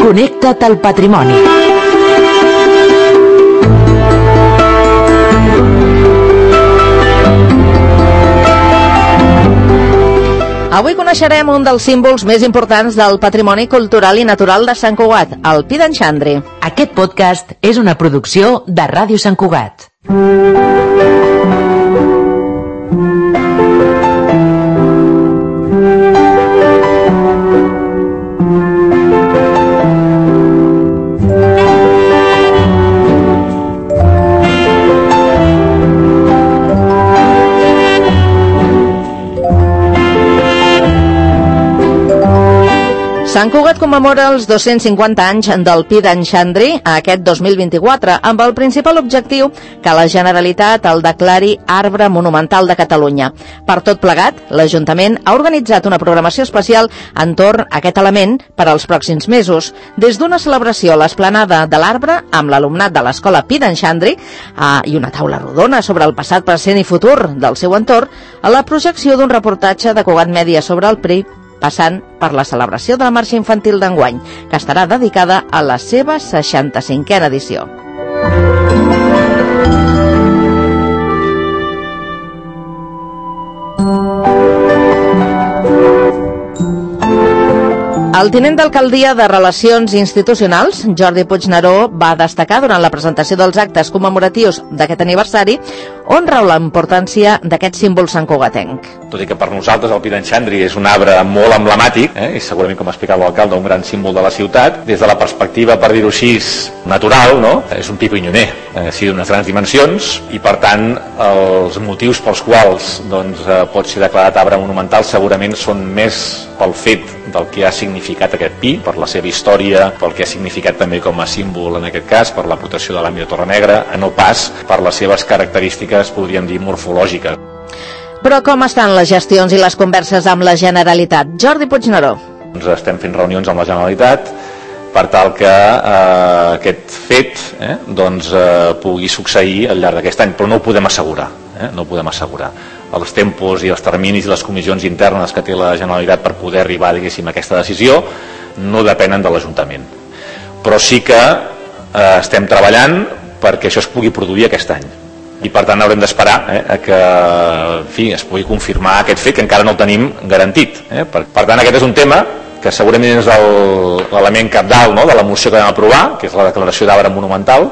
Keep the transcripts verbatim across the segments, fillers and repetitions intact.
Connecta't al patrimoni. Avui coneixerem un dels símbols més importants del patrimoni cultural i natural de Sant Cugat, el Pi d'en Xandri. Aquest podcast és una producció de Ràdio Sant Cugat. Sant Cugat commemora els dos-cents cinquanta anys del Pi d'en Xandri aquest dos mil vint-i-quatre, amb el principal objectiu que la Generalitat el declari Arbre Monumental de Catalunya. Per tot plegat, l'Ajuntament ha organitzat una programació especial entorn a aquest element per als pròxims mesos, des d'una celebració a l'esplanada de l'Arbre amb l'alumnat de l'Escola Pi d'en Xandri eh, i una taula rodona sobre el passat, present i futur del seu entorn, a la projecció d'un reportatge de Cugat Mèdia sobre el Pi, passant per la celebració de la marxa infantil d'enguany, que estarà dedicada a la seva seixanta-cinquena edició. El tinent d'alcaldia de Relacions Institucionals, Jordi Puigneró, va destacar durant la presentació dels actes commemoratius d'aquest aniversari on rau la importància d'aquest símbol santcugatenc. Tot i que per nosaltres el Pi d'en Xandri és un arbre molt emblemàtic, eh, i segurament, com ha explicat l'alcalde, un gran símbol de la ciutat, des de la perspectiva, per dir-ho així, natural, no? És un pi pinyoner, eh, sí, d'unes grans dimensions, i per tant els motius pels quals doncs, eh, pot ser declarat arbre monumental segurament són més pel fet del que ha significat aquest pi, per la seva història, pel que ha significat també com a símbol en aquest cas, per la protecció de l'àmbit de Torrenegra, a no pas per les seves característiques, podríem dir, morfològiques. Però com estan les gestions i les converses amb la Generalitat? Jordi Puigneró. Doncs estem fent reunions amb la Generalitat per tal que eh, aquest fet eh, doncs, eh, pugui succeir al llarg d'aquest any, però no ho podem assegurar, eh, no ho podem assegurar. Els tempos i els terminis i les comissions internes que té la Generalitat per poder arribar, diguéssim, a aquesta decisió no depenen de l'Ajuntament. Però sí que eh, estem treballant perquè això es pugui produir aquest any. I per tant haurem d'esperar eh, que en fi, es pugui confirmar aquest fet, que encara no el tenim garantit. Eh? Per, per tant, aquest és un tema que segurament és l'element cabdal, no?, de la moció que vam aprovar, que és la declaració d'arbre monumental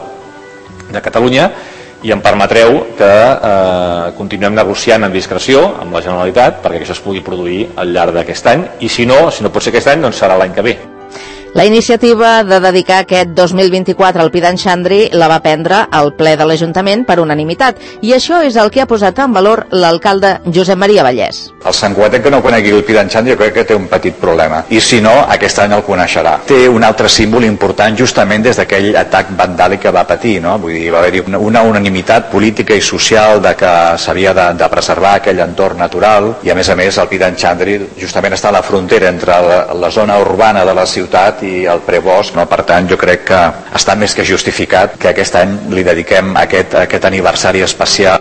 de Catalunya, i em permetreu que eh, continuem negociant en discreció amb la Generalitat perquè això es pugui produir al llarg d'aquest any, i si no, si no pot ser aquest any, doncs serà l'any que ve. La iniciativa de dedicar aquest dos mil vint-i-quatre al Pi d'en Xandri la va prendre el ple de l'Ajuntament per unanimitat, i això és el que ha posat en valor l'alcalde Josep Maria Vallès. El santcugatenc que no conegui el Pi d'en Xandri jo crec que té un petit problema, i si no, aquest any el coneixerà. Té un altre símbol important justament des d'aquell atac vandàlic que va patir, no? Vull dir, va haver-hi una, una unanimitat política i social de que s'havia de, de preservar aquell entorn natural, i a més a més el Pi d'en Xandri justament està a la frontera entre la, la zona urbana de la ciutat i el prebosc, no? Per tant jo crec que està més que justificat que aquest any li dediquem aquest, aquest aniversari especial.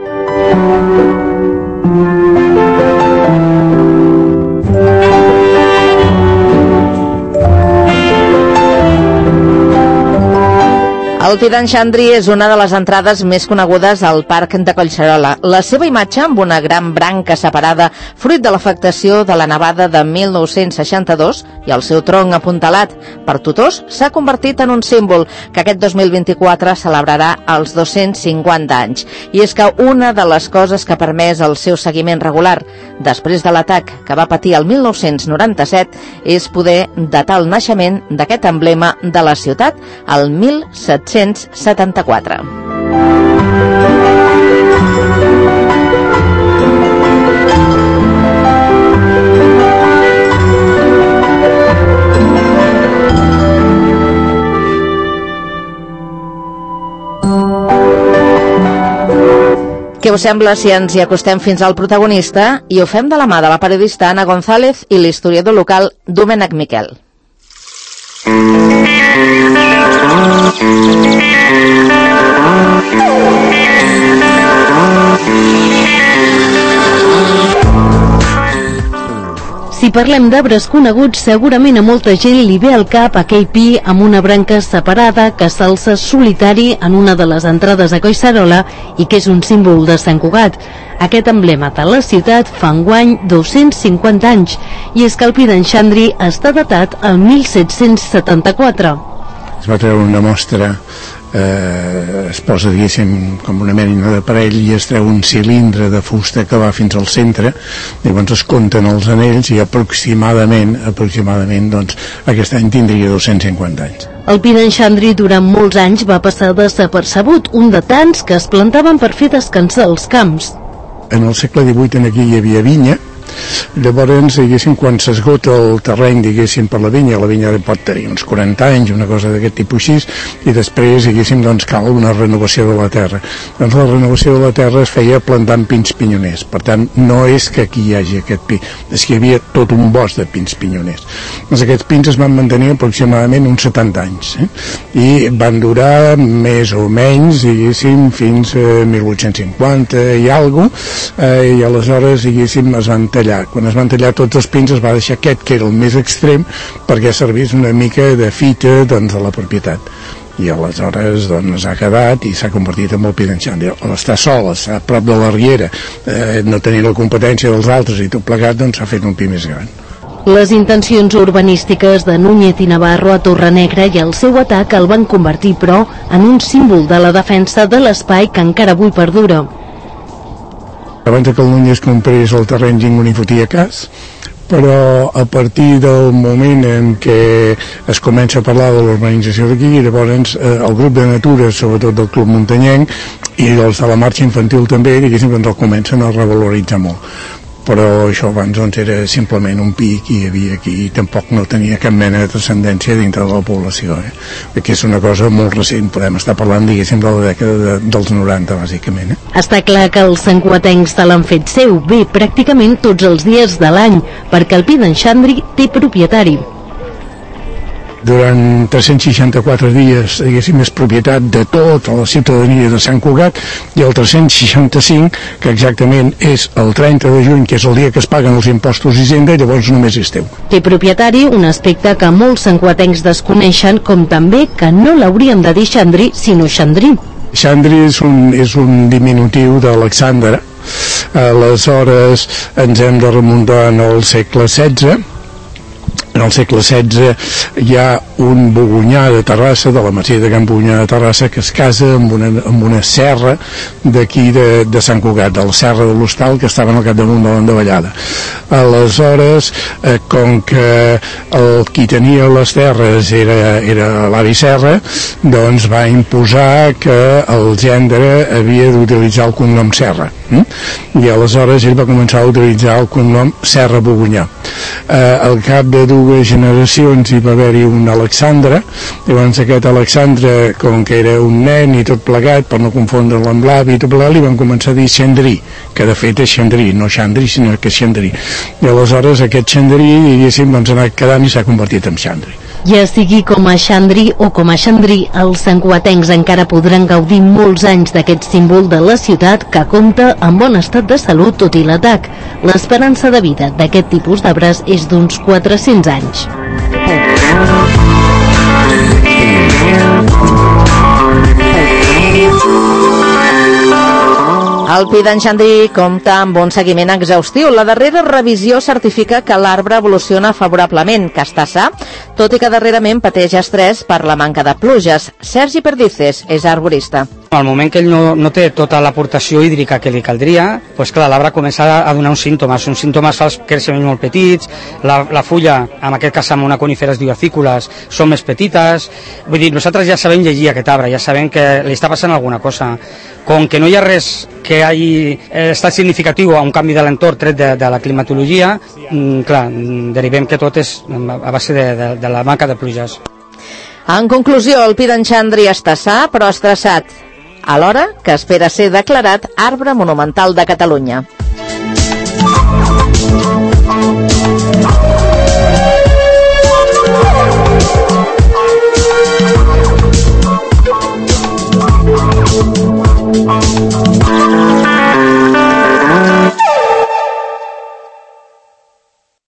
El Pi d'en Xandri és una de les entrades més conegudes al Parc de Collserola. La seva imatge, amb una gran branca separada, fruit de l'afectació de la nevada de mil nou-cents seixanta-dos, i el seu tronc apuntalat per tutors, s'ha convertit en un símbol que aquest dos mil vint-i-quatre celebrarà els dos-cents cinquanta anys. I és que una de les coses que ha permès el seu seguiment regular després de l'atac que va patir el mil nou-cents noranta-set és poder datar el naixement d'aquest emblema de la ciutat el mil set-cents setanta-quatre. Què us sembla si ens hi acostem fins al protagonista i ho fem de la mà de la periodista Anna González i l'historiador local Domènec Miquel? Si parlem d'arbres coneguts, segurament a molta gent li ve al cap aquell pi amb una branca separada que s'alça solitari en una de les entrades a Collserola i que és un símbol de Sant Cugat. Aquest emblema de la ciutat fa enguany dos-cents cinquanta anys i és que el pi d'en Xandri està datat al mil set-cents setanta-quatre. Es va treure una mostra, eh, es posa, diguéssim, com una mena d'aparell i es treu un cilindre de fusta que va fins al centre, llavors es compten els anells i aproximadament, aproximadament, doncs, aquest any tindria dos-cents cinquanta anys. El pi d'en Xandri durant molts anys va passar desapercebut, un de tants que es plantaven per fer descansar els camps. En el segle divuit en aquí hi havia vinya. Llavors, diguéssim, quan s'esgota el terreny, diguéssim, per la vinya, la vinya pot tenir uns quaranta anys, una cosa d'aquest tipus així, i després, diguéssim, doncs cal una renovació de la terra. Doncs la renovació de la terra es feia plantant pins pinyoners. Per tant, no és que aquí hi hagi aquest pi, és que hi havia tot un bosc de pins pinyoners. Doncs aquests pins es van mantenir aproximadament uns setanta anys, eh? I van durar més o menys, diguéssim, fins a mil vuit-cents cinquanta i alguna cosa, eh, i aleshores, diguéssim, es van tallar. Quan es van tallar tots els pins es va deixar aquest, que era el més extrem, perquè servís una mica de fita, doncs, de la propietat. I aleshores, doncs, ha quedat i s'ha convertit en el pi d'en Xandri. Està sol, està a prop de la riera, eh, no tenir la competència dels altres i tot plegat, doncs s'ha fet un pi més gran. Les intencions urbanístiques de Núñez i Navarro a Torrenegra i el seu atac el van convertir, però, en un símbol de la defensa de l'espai que encara avui perdura. Abans que el Núñez comprés el terreny ningú n'hi fotia cas, però a partir del moment en què es comença a parlar de l'urbanització d'aquí, llavors eh, el grup de natura, sobretot del Club Muntanyenc, i els de la marxa infantil també, diguéssim, doncs el comencen a revaloritzar molt. Però això abans doncs, era simplement un pi que hi havia aquí i tampoc no tenia cap mena de transcendència dintre de la població, eh? Perquè és una cosa molt recent, podem estar parlant, diguéssim, de la dècada de, dels noranta, bàsicament. Eh? Està clar que els santcugatencs te l'han fet seu, bé, pràcticament tots els dies de l'any, perquè el pi d'en Xandri té propietari. Durant tres-cents seixanta-quatre dies, diguéssim, és propietat de tota la ciutadania de Sant Cugat, i el tres-cents seixanta-cinc, que exactament és el trenta de juny, que és el dia que es paguen els impostos d'Hisenda, llavors només és teu. Té propietari, un aspecte que molts santcugatencs desconeixen, com també que no l'hauríem de dir Xandri, sinó Xandrí. Xandri és un, és un diminutiu d'Alexandre. Aleshores ens hem de remuntar al segle setze. En el segle setze hi ha un bogonyà de Terrassa, de la masia de Can Bogonyà de Terrassa, que es casa amb una, amb una serra d'aquí de, de Sant Cugat, de la serra de l'Hostal, que estava al capdamunt de l'Endavallada. Aleshores, eh, com que el qui tenia les terres era, era l'avi Serra, doncs va imposar que el gendre havia d'utilitzar el cognom Serra. Hm? I aleshores ell va començar a utilitzar el cognom Serra Bogonyà. Eh, al cap de dues generacions hi va haver-hi un Alexandre. Llavors aquest Alexandre, com que era un nen i tot plegat, per no confondre'l amb l'avi i tot plegat, li van començar a dir Xandrí, que de fet és Xandrí, no Xandri, sinó que és Xandrí. I aleshores aquest Xandrí, diguéssim, doncs ha anat quedant i s'ha convertit en Xandri. Ja sigui com a Xandri o com a Xandrí, els santcugatencs encara podran gaudir molts anys d'aquest símbol de la ciutat que compta en bon estat de salut tot i l'atac. L'esperança de vida d'aquest tipus d'arbres és d'uns quatre-cents anys. El pi d'en Xandri compta amb un seguiment exhaustiu. La darrera revisió certifica que l'arbre evoluciona favorablement, que està sa, tot i que darrerament pateix estrès per la manca de pluges. Sergi Perdices és arborista. Al moment que ell no, no té tota l'aportació hídrica que li caldria, doncs clar, l'arbre comença a donar uns símptomes. Uns símptomes fa els creixements molt petits, la, la fulla, en aquest cas amb una coníferes diacícoles, són més petites. Vull dir, nosaltres ja sabem llegir aquest arbre, ja sabem que li està passant alguna cosa. Com que no hi ha res que hagi estat significatiu a un canvi de l'entorn tret de, de la climatologia, clar, derivem que tot és a base de, de, de la manca de pluges. En conclusió, el pi d'en Xandri està sa, però estressat, alhora que espera ser declarat Arbre Monumental de Catalunya.